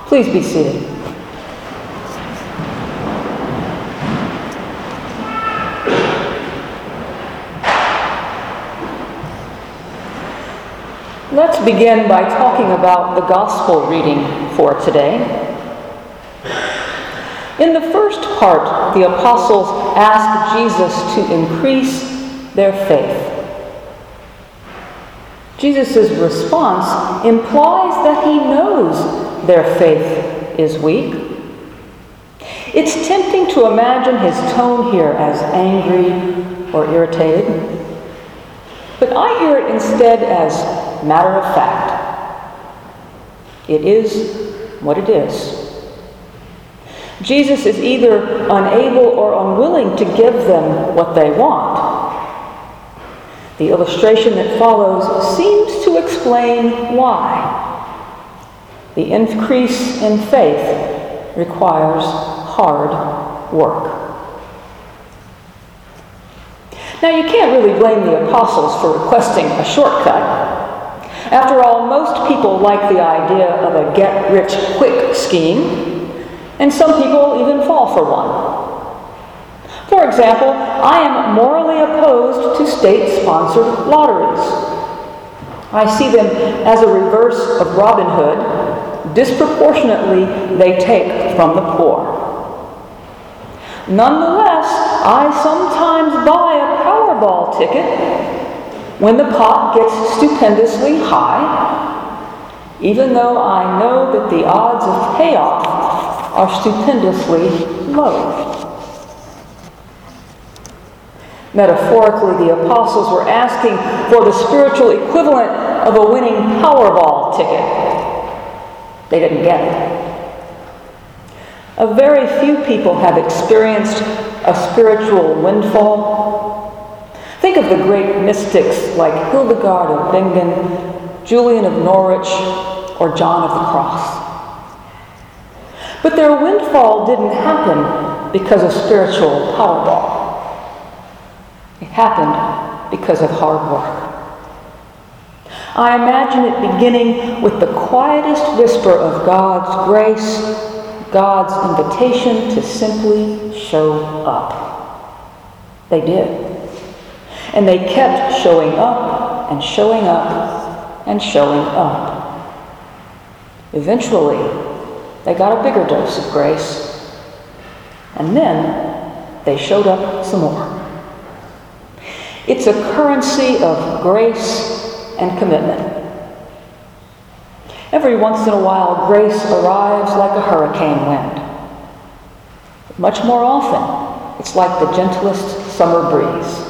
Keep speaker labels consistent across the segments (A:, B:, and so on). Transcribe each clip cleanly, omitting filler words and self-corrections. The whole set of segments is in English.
A: Please be seated. Let's begin by talking about the gospel reading for today. In the first part, the apostles ask Jesus to increase their faith. Jesus' response implies that he knows their faith is weak. It's tempting to imagine his tone here as angry or irritated, but I hear it instead as matter of fact. It is what it is. Jesus is either unable or unwilling to give them what they want. The illustration that follows seems to explain why. The increase in faith requires hard work. Now, you can't really blame the apostles for requesting a shortcut. After all, most people like the idea of a get-rich-quick scheme, and some people even fall for one. For example, I am morally opposed to state-sponsored lotteries. I see them as a reverse of Robin Hood. Disproportionately, they take from the poor. Nonetheless, I sometimes buy a Powerball ticket when the pot gets stupendously high, even though I know that the odds of payoff are stupendously low. Metaphorically, the apostles were asking for the spiritual equivalent of a winning Powerball ticket. They didn't get it. A very few people have experienced a spiritual windfall. Think of the great mystics like Hildegard of Bingen, Julian of Norwich, or John of the Cross. But their windfall didn't happen because of spiritual Powerball. It happened because of hard work. I imagine it beginning with the quietest whisper of God's grace, God's invitation to simply show up. They did. And they kept showing up and showing up and showing up. Eventually, they got a bigger dose of grace. And then they showed up some more. It's a currency of grace and commitment. Every once in a while, grace arrives like a hurricane wind. But much more often, it's like the gentlest summer breeze.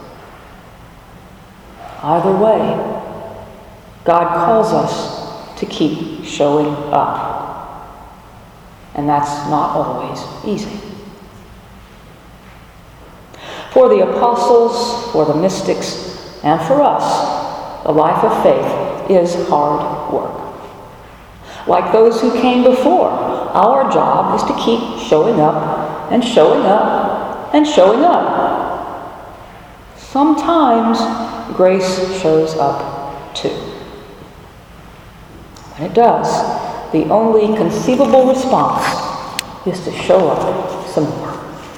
A: Either way, God calls us to keep showing up. And that's not always easy. For the apostles, for the mystics, and for us, the life of faith is hard work. Like those who came before, our job is to keep showing up and showing up and showing up. Sometimes grace shows up too. When it does, the only conceivable response is to show up some more.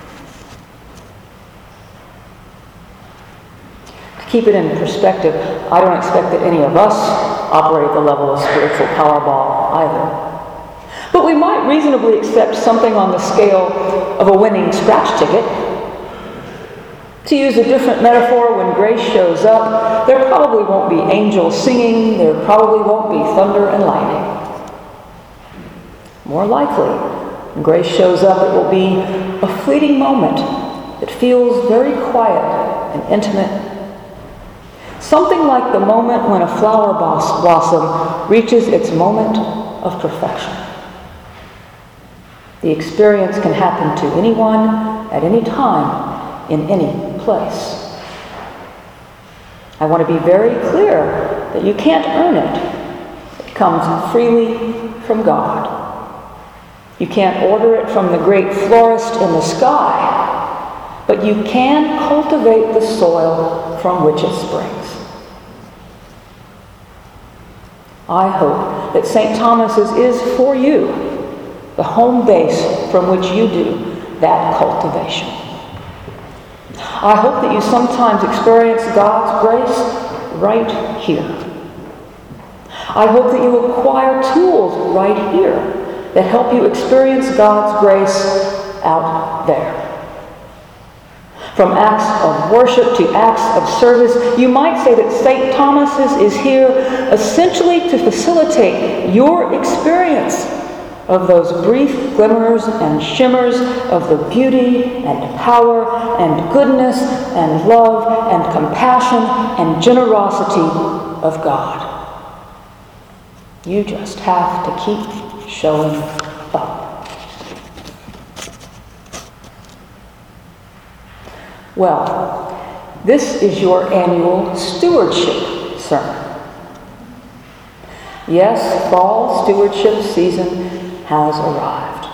A: Keep it in perspective, I don't expect that any of us operate at the level of spiritual Powerball either. But we might reasonably accept something on the scale of a winning scratch ticket. To use a different metaphor, when grace shows up, there probably won't be angels singing, there probably won't be thunder and lightning. More likely, when grace shows up, it will be a fleeting moment that feels very quiet and intimate. Something like the moment when a flower blossom reaches its moment of perfection. The experience can happen to anyone, at any time, in any place. I want to be very clear that you can't earn it. It comes freely from God. You can't order it from the great florist in the sky, but you can cultivate the soil from which it springs. I hope that St. Thomas's is for you the home base from which you do that cultivation. I hope that you sometimes experience God's grace right here. I hope that you acquire tools right here that help you experience God's grace out there. From acts of worship to acts of service, you might say that St. Thomas's is here essentially to facilitate your experience of those brief glimmers and shimmers of the beauty and power and goodness and love and compassion and generosity of God. You just have to keep showing up. Well, this is your annual stewardship sermon. Yes, fall stewardship season has arrived.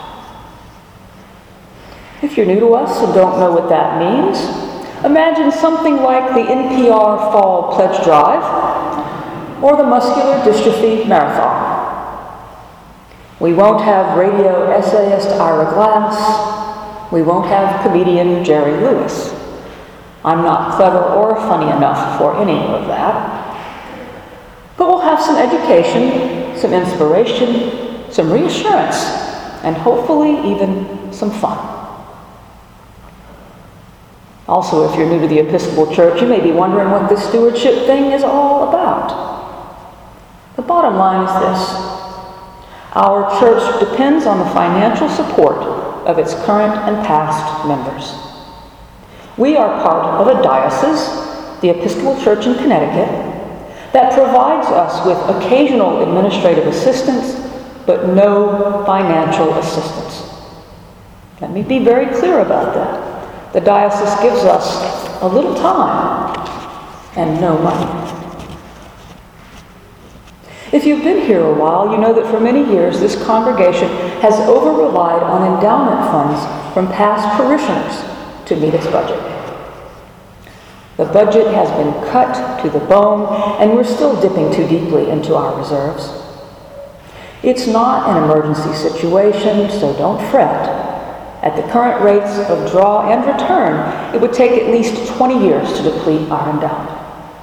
A: If you're new to us and don't know what that means, imagine something like the NPR Fall Pledge Drive or the Muscular Dystrophy Marathon. We won't have radio essayist Ira Glass. We won't have comedian Jerry Lewis. I'm not clever or funny enough for any of that. But we'll have some education, some inspiration, some reassurance, and hopefully even some fun. Also, if you're new to the Episcopal Church, you may be wondering what this stewardship thing is all about. The bottom line is this. Our church depends on the financial support of its current and past members. We are part of a diocese, the Episcopal Church in Connecticut, that provides us with occasional administrative assistance, but no financial assistance. Let me be very clear about that. The diocese gives us a little time and no money. If you've been here a while, you know that for many years this congregation has over-relied on endowment funds from past parishioners to meet its budget. The budget has been cut to the bone, and we're still dipping too deeply into our reserves. It's not an emergency situation, so don't fret. At the current rates of draw and return, it would take at least 20 years to deplete our endowment.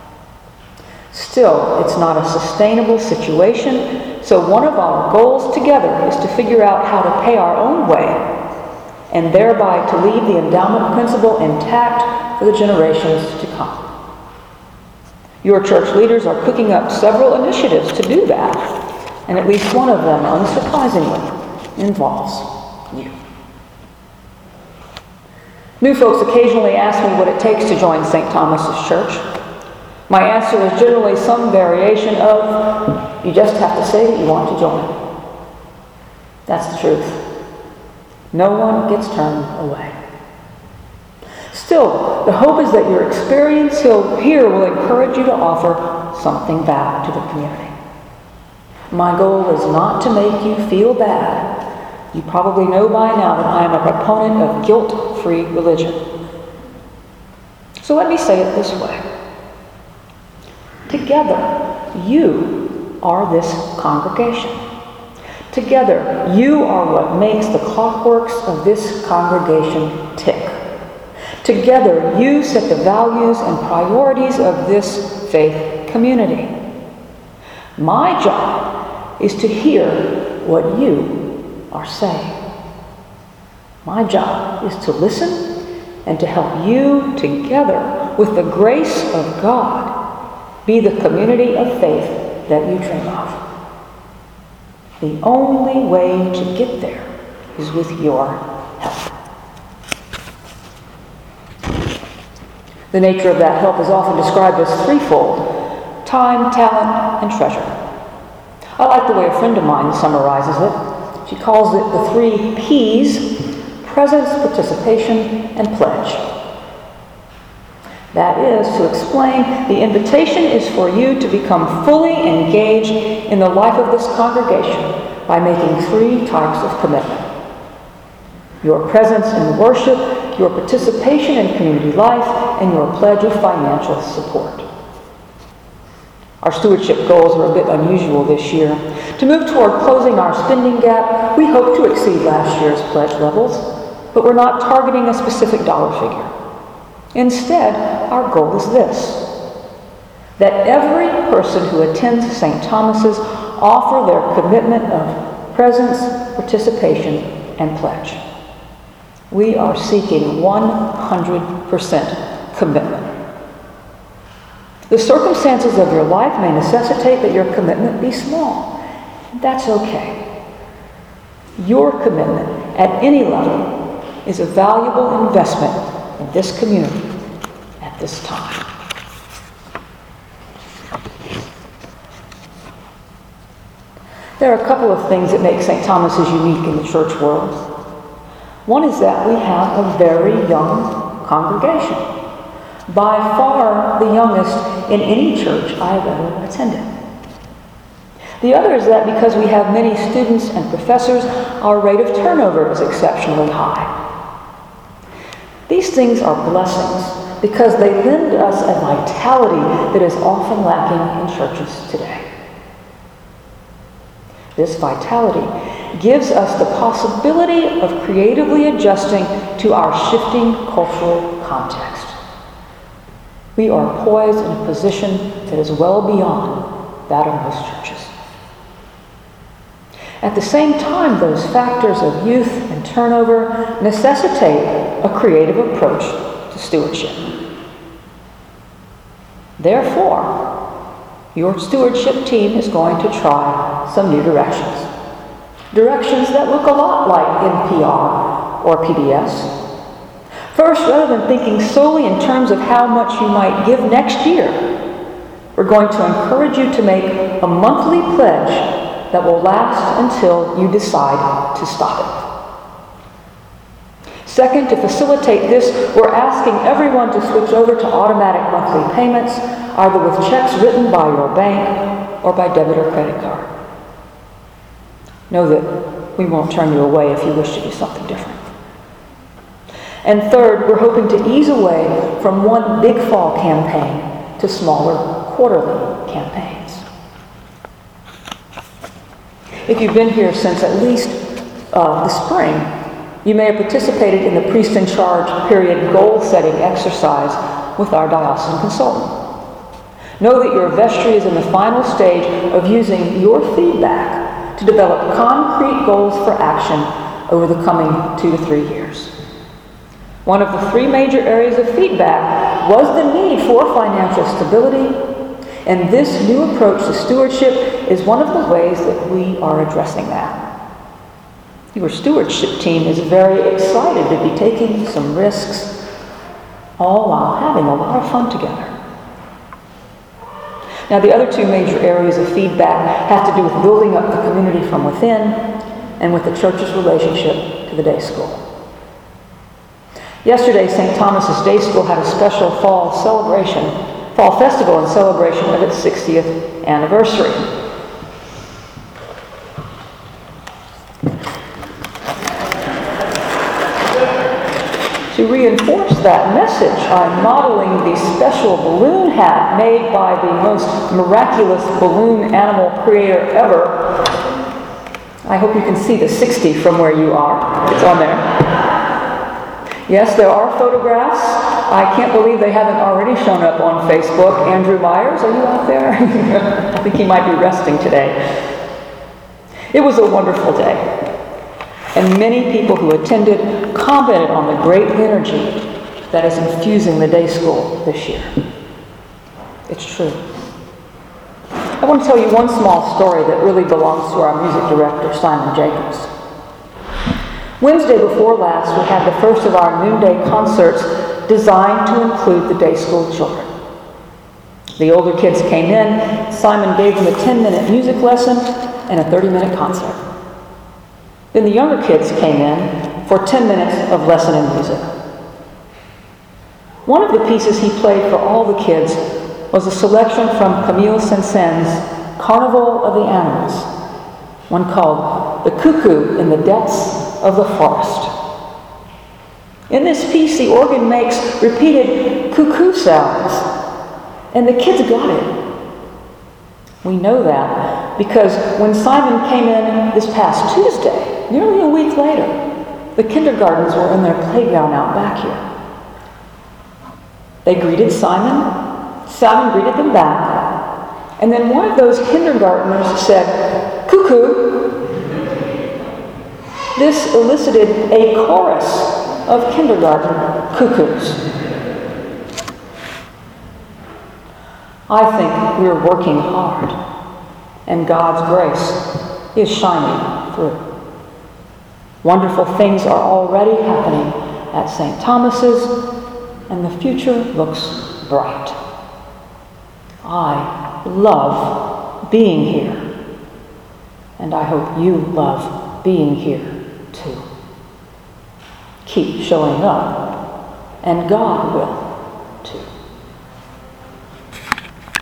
A: Still, it's not a sustainable situation, so one of our goals together is to figure out how to pay our own way and thereby to leave the endowment principle intact for the generations to come. Your church leaders are cooking up several initiatives to do that, and at least one of them, unsurprisingly, involves you. New folks occasionally ask me what it takes to join St. Thomas's Church. My answer is generally some variation of, you just have to say that you want to join. That's the truth. No one gets turned away. Still, the hope is that your experience here will encourage you to offer something back to the community. My goal is not to make you feel bad. You probably know by now that I am a proponent of guilt-free religion. So let me say it this way. Together, you are this congregation. Together, you are what makes the clockworks of this congregation tick. Together, you set the values and priorities of this faith community. My job is to hear what you are saying. My job is to listen and to help you together with the grace of God be the community of faith that you dream of. The only way to get there is with your help. The nature of that help is often described as threefold: time, talent, and treasure. I like the way a friend of mine summarizes it. She calls it the 3 P's: presence, participation, and pledge. That is to explain the invitation is for you to become fully engaged in the life of this congregation by making 3 types of commitment: your presence in worship, your participation in community life, and your pledge of financial support. Our stewardship goals are a bit unusual this year. To move toward closing our spending gap, we hope to exceed last year's pledge levels, but we're not targeting a specific dollar figure. Instead, our goal is this: that every person who attends St. Thomas's offer their commitment of presence, participation, and pledge. We are seeking 100% commitment. The circumstances of your life may necessitate that your commitment be small. That's okay. Your commitment at any level is a valuable investment in this community at this time. There are a couple of things that make St. Thomas's unique in the church world. One is that we have a very young congregation, by far the youngest in any church I have ever attended. The other is that because we have many students and professors, our rate of turnover is exceptionally high. These things are blessings because they lend us a vitality that is often lacking in churches today. This vitality gives us the possibility of creatively adjusting to our shifting cultural context. We are poised in a position that is well beyond that of most churches. At the same time, those factors of youth and turnover necessitate a creative approach to stewardship. Therefore, your stewardship team is going to try some new directions. Directions that look a lot like NPR or PBS. First, rather than thinking solely in terms of how much you might give next year, we're going to encourage you to make a monthly pledge that will last until you decide to stop it. Second, to facilitate this, we're asking everyone to switch over to automatic monthly payments, either with checks written by your bank or by debit or credit card. Know that we won't turn you away if you wish to do something different. And third, we're hoping to ease away from one big fall campaign to smaller quarterly campaigns. If you've been here since at least the spring, you may have participated in the Priest in Charge period goal-setting exercise with our diocesan consultant. Know that your vestry is in the final stage of using your feedback to develop concrete goals for action over the coming 2 to 3 years. One of the 3 major areas of feedback was the need for financial stability, and this new approach to stewardship is one of the ways that we are addressing that. Your stewardship team is very excited to be taking some risks, all while having a lot of fun together. Now, the other 2 major areas of feedback have to do with building up the community from within and with the church's relationship to the day school. Yesterday, St. Thomas's Day School had a special fall festival in celebration of its 60th anniversary. To reinforce that message, I'm modeling the special balloon hat made by the most miraculous balloon animal creator ever. I hope you can see the 60 from where you are. It's on there. Yes, there are photographs. I can't believe they haven't already shown up on Facebook. Andrew Myers, are you out there? I think he might be resting today. It was a wonderful day, and many people who attended commented on the great energy that is infusing the day school this year. It's true. I want to tell you one small story that really belongs to our music director, Simon Jacobs. Wednesday before last, we had the first of our noonday concerts designed to include the day school children. The older kids came in, Simon gave them a 10-minute music lesson and a 30-minute concert. Then the younger kids came in for 10 minutes of lesson in music. One of the pieces he played for all the kids was a selection from Camille Saint-Saëns' Carnival of the Animals, one called The Cuckoo in the Depths of the Forest. In this piece, the organ makes repeated cuckoo sounds, and the kids got it. We know that because when Simon came in this past Tuesday, nearly a week later, the kindergartens were in their playground out back here. They greeted Simon. Simon greeted them back. And then one of those kindergartners said, "Cuckoo." This elicited a chorus of kindergarten cuckoos. I think we're working hard, and God's grace is shining through. Wonderful things are already happening at St. Thomas's, and the future looks bright. I love being here, and I hope you love being here too. Keep showing up, and God will too.